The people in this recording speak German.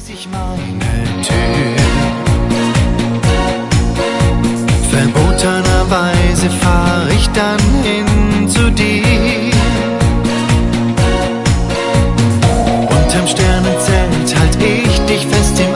ich meine Tür. Verbotenerweise fahr ich dann hin zu dir. Unterm Sternenzelt halt ich dich fest im